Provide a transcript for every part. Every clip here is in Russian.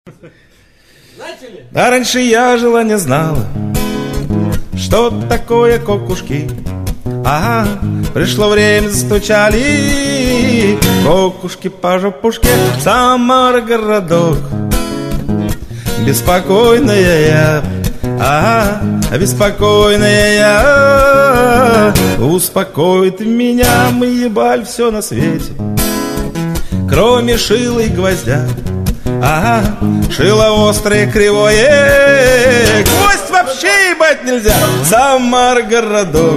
Да раньше я жила, не знала, что такое кокушки. Ага, пришло время, застучали кокушки по жопушке. Самара городок, беспокойная я. Ага, беспокойная я. Успокоит меня, мы ебали все на свете, кроме шила и гвоздя. Ага, шило острое, кривое, гвоздь вообще ебать нельзя. Самара городок,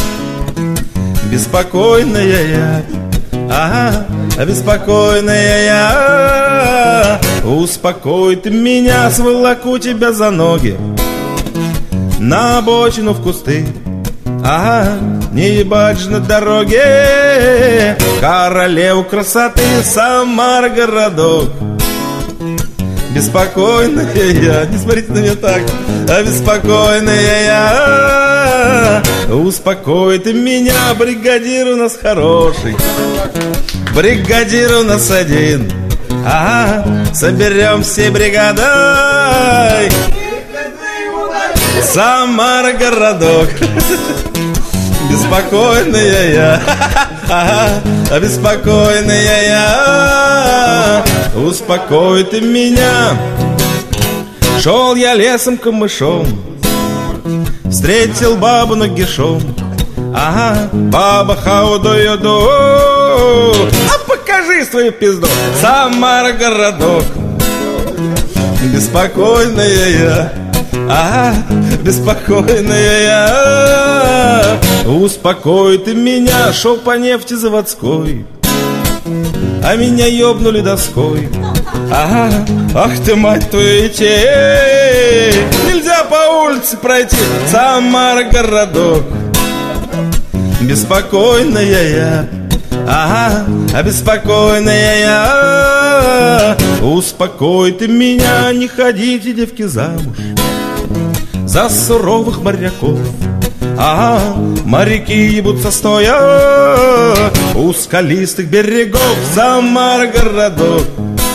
беспокойная я. Ага, беспокойная я. Успокой ты меня, сволоку тебя за ноги на обочину в кусты. Ага, не ебать же на дороге королеву красоты. Самара городок, беспокойная я. Не смотрите на меня так. Беспокойная я. Успокой ты меня, бригадир у нас хороший, бригадир у нас один. Ага, соберем все бригадой. Самара городок, беспокойная я. Ага, беспокойная я. Успокой ты меня. Шел я лесом камышом, встретил бабу нагишом. Ага, баба хау-ду-ю-ду. А покажи свою пизду. Самара городок, беспокойная я. Ага, беспокойная я. Успокой ты меня. Шел по нефти заводской, а меня ёбнули доской. Ага, ах ты мать твою идти. Нельзя по улице пройти. Самара городок, беспокойная я. Ага, беспокойная я. Успокой ты меня. Не ходите, девки, замуж за суровых моряков. Ага, моряки ебутся стоя у скалистых берегов. Самара городок,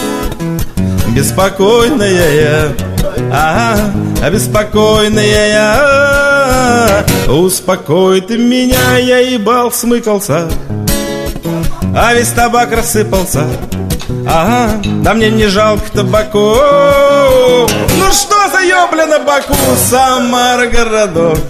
беспокойная я. Ага, беспокойная я. Успокой ты меня. Я ебал, смыкался, а весь табак рассыпался. Ага, да мне не жалко табаку. Ну что за ёбля Баку? Самара городок,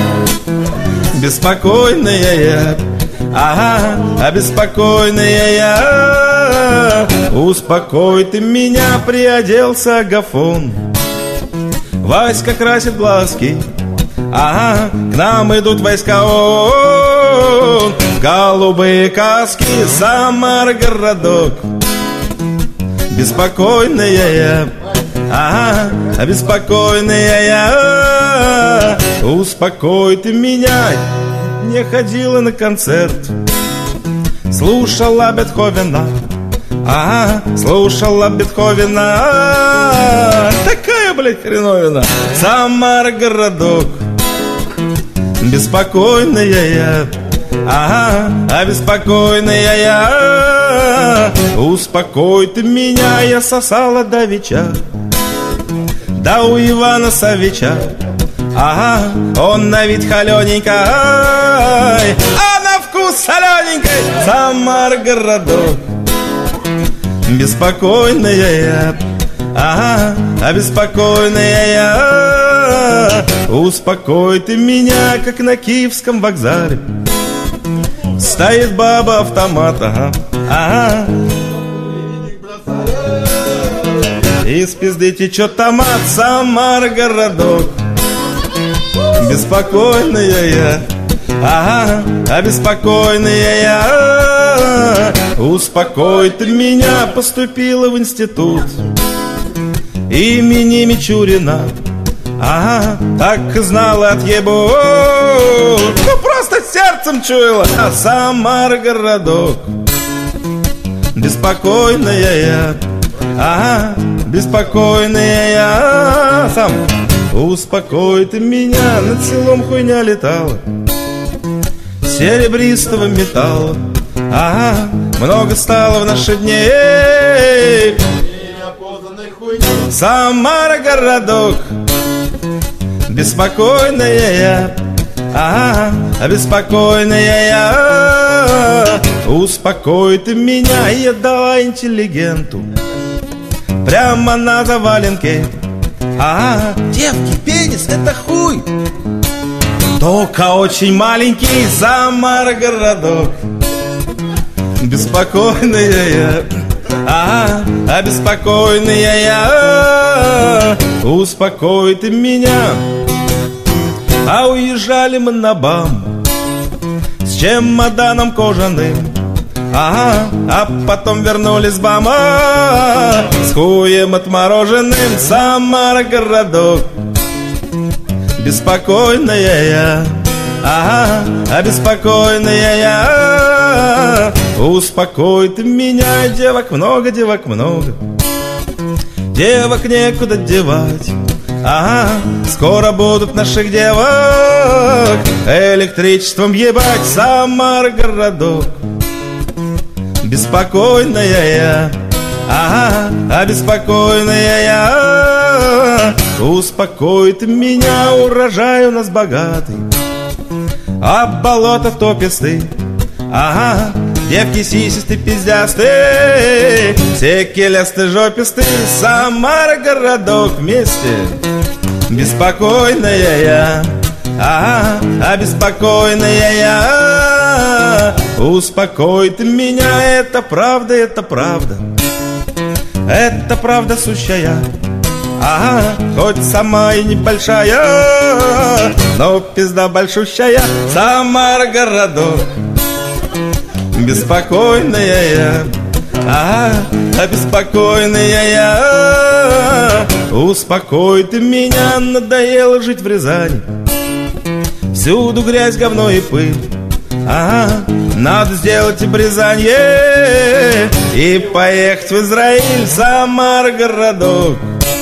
беспокойная я. Ага, беспокойная я. Успокой ты меня. Приоделся Агафон, Васька красит глазки. Ага, к нам идут войска. О-о-о-о. Голубые каски. Самара городок, беспокойная я. Ага, беспокойная я. Успокой ты меня. Не ходила на концерт, слушала Бетховена. Ага, слушала Бетховена. Такая, блядь, хреновина. Самара городок, беспокойная я. Ага, беспокойная я. Успокой ты меня. Я сосала давеча, да у Ивана Савича. Ага, он на вид холененький, а на вкус солененький. Самара городок, беспокойная я. Ага, беспокойная я. Успокой ты меня. Как на Киевском вокзале стоит баба автомат. Ага, ага. Из пизды течет томат. Самара городок, беспокойная я. Ага, беспокойная я. Успокой ты меня. Поступила в институт имени Мичурина. Ага, так и знала, отъебу. Ну просто сердцем чуяла. Самара городок, беспокойная я. Ага, беспокойная я. Сам успокой ты меня. Над селом хуйня летала серебристого металла. Ага, много стало в наши дни неопознанной хуйни. Самара городок, беспокойная я, беспокойная я. Успокой ты меня, я давай интеллигенту прямо на заваленке. Девки, пенис, это хуй, только очень маленький. Самара городок, беспокойная я, беспокойная я. Успокой ты меня. Уезжали мы на БАМ с чемоданом кожаным, потом вернулись с БАМа с хуем отмороженным. Самара городок, беспокойная я, беспокойная я. Успокой ты меня. Девок много, девок много, девок некуда девать. Скоро будут наших девок электричеством ебать. Самара городок, беспокойная я, беспокойная я. Успокой ты меня. Урожай у нас богатый, болото тописты, девки сисисты, пиздясты, все келясты, жописты. Самара городок вместе, беспокойная я, беспокойная я. Успокой ты меня. Это правда, это правда, это правда сущая, хоть сама и небольшая, но пизда большущая. Самара городок, беспокойная я, беспокойная я. Успокой ты меня. Надоело жить в Рязани, всюду грязь, говно и пыль. Надо сделать обрезание и поехать в Израиль. Самара городок,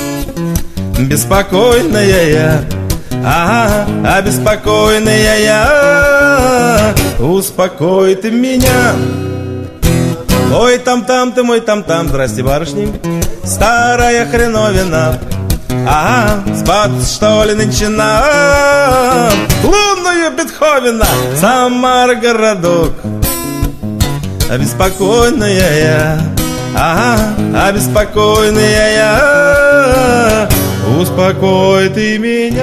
беспокойная я, беспокойная я. Успокой ты меня. Ой, там-там ты, мой там-там. Здрасте, барышни. Старая хреновина, спать что ли нынче нам? Лунную Бетховена. Самара городок, беспокойная я, беспокойная я. Успокой ты меня.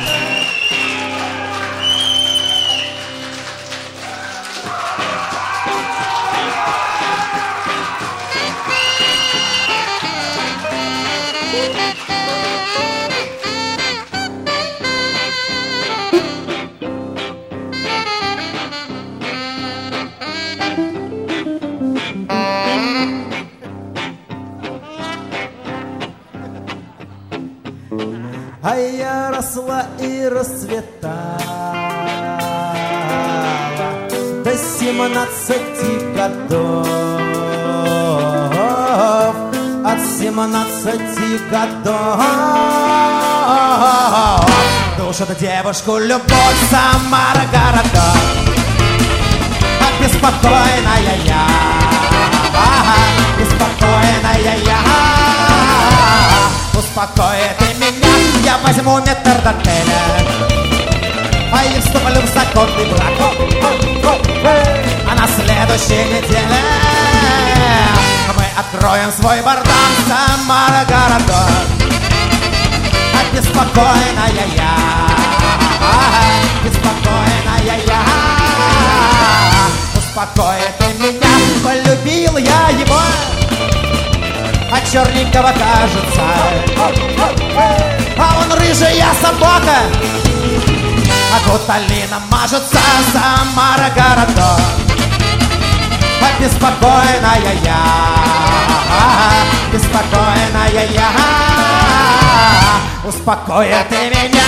А я росла и расцветала до 17 годов. От 17 годов душу да девушку любовь. Самара городок, беспокойная я, беспокойная я. Успокой ты меня. Я возьму метрдотеля и вступлю в законный брак. А на следующей неделе мы откроем свой бардак. Самара городок, беспокойная я, беспокойная я. Успокой ты меня. Полюбил я его, черненького кажется, он рыжая собака, гуталином мажется. Самара городок, беспокойная я, беспокойная я. Успокой ты меня.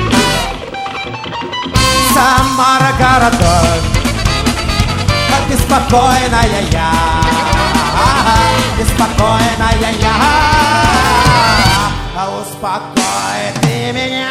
Самара городок, беспокойная я, беспокойная я, успокой ты меня.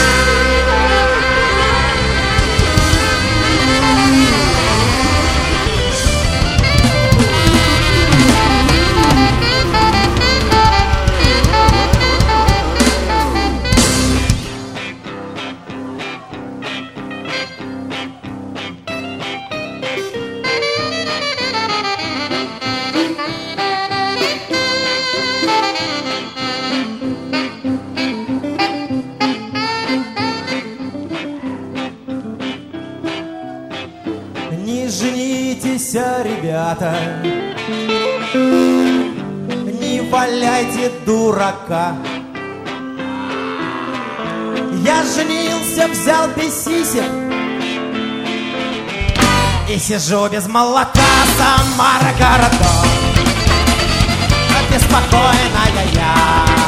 Не женитесь, ребята, не валяйте дурака. Я женился, взял без сисек и сижу без молока. Самара городок, беспокойная я,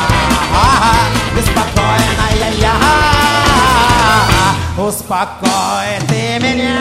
беспокойная я, успокой ты меня.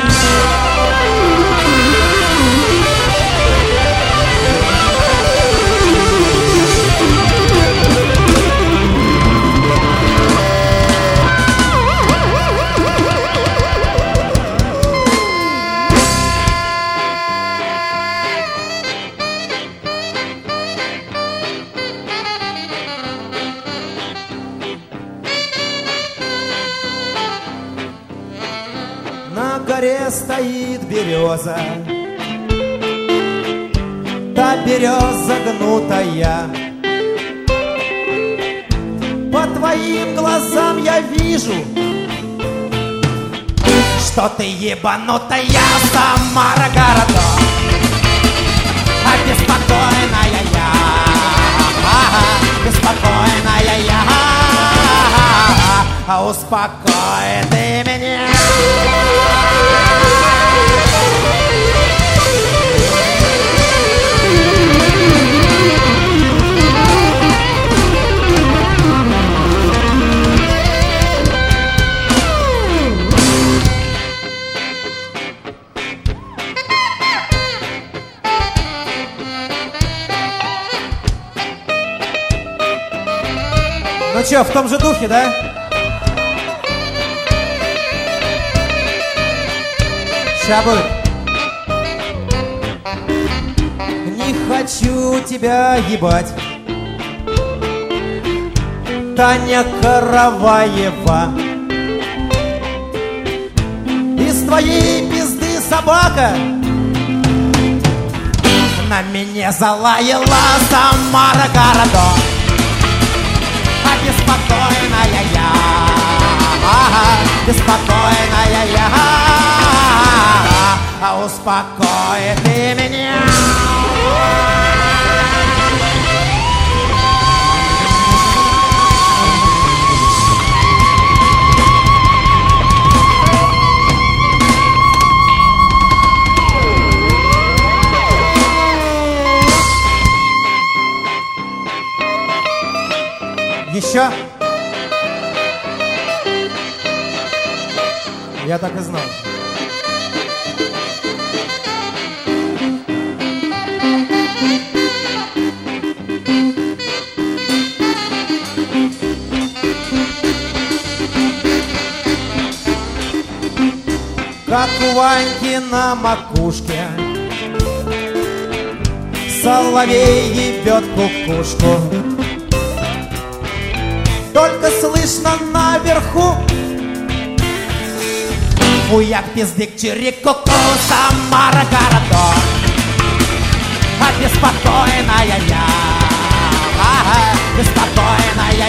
На горе стоит береза, та береза гнутая. По твоим глазам я вижу, что ты ебанутая. Самара городок, беспокойная я, беспокойная я, успокой ты меня. Ну чё, в том же духе, да? Ща будет. Не хочу тебя ебать, Таня Караваева. Из твоей пизды собака на меня залаяла. Самара городок, беспокойная я, беспокойная я, успокой ты меня. Еще? Я так и знал. Как у Ваньки на макушке соловей ебет кукушку. Только слышно наверху хуяк, пиздик, чирик-ку-ку. Самара городок, беспокойная я, беспокойная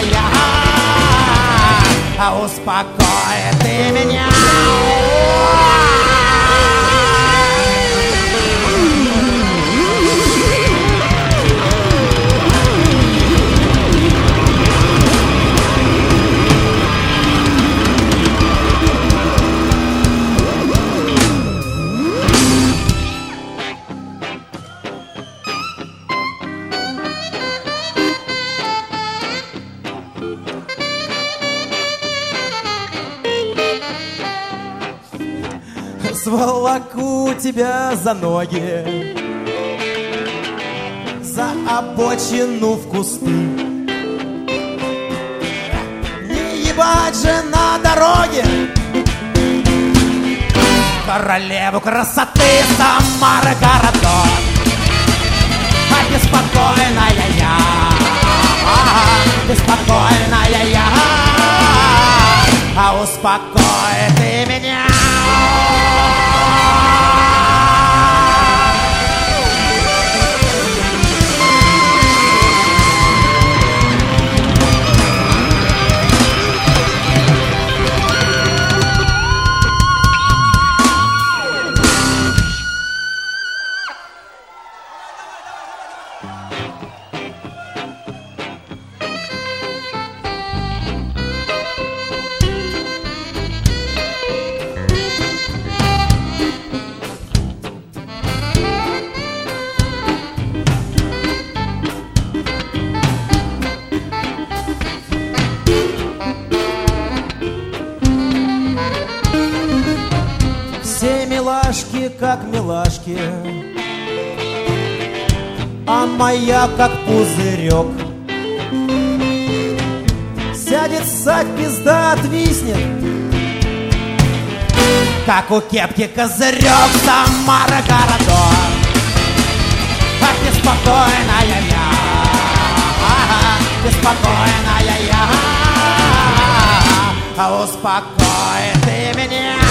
я, успокой ты меня. сволоку тебя за ноги, за обочину в кусты. Не ебать же на дороге королеву красоты Самара городок. А беспокойная я, беспокойная я, а успокой ты меня. Все милашки как милашки, а моя как пузырек. Сядет ссать, пизда отвиснет, как у кепки козырек. Самара городок, как беспокойная я, беспокойная я, а успокой ты меня.